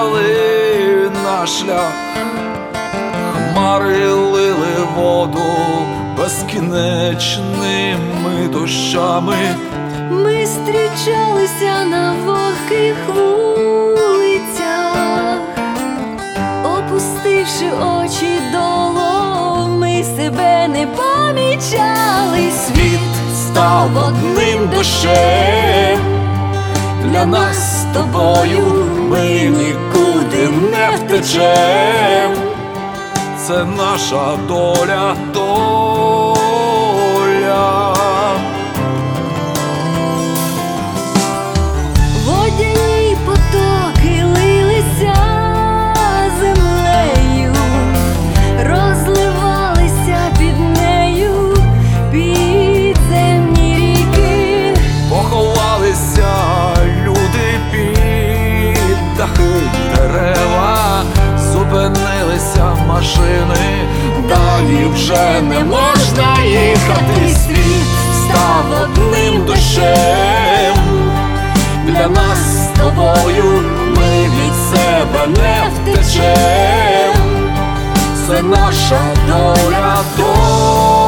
стали на шлях, хмари лили воду безкінечними дощами. Ми зустрічалися на вогких вулицях, опустивши очі долу, ми себе не помічали. Світ став одним дощем для нас з тобою, ми нікуди не втечем. Це наша доля, доля. Водяні потоки лилися землею, розливалися під нею підземні ріки. Поховалися люди під дахи, дерева, зупинилися машини, далі вже не можна їхати. Світ став одним дощем для нас з тобою, ми від себе не втечем. Це наша доля, доля.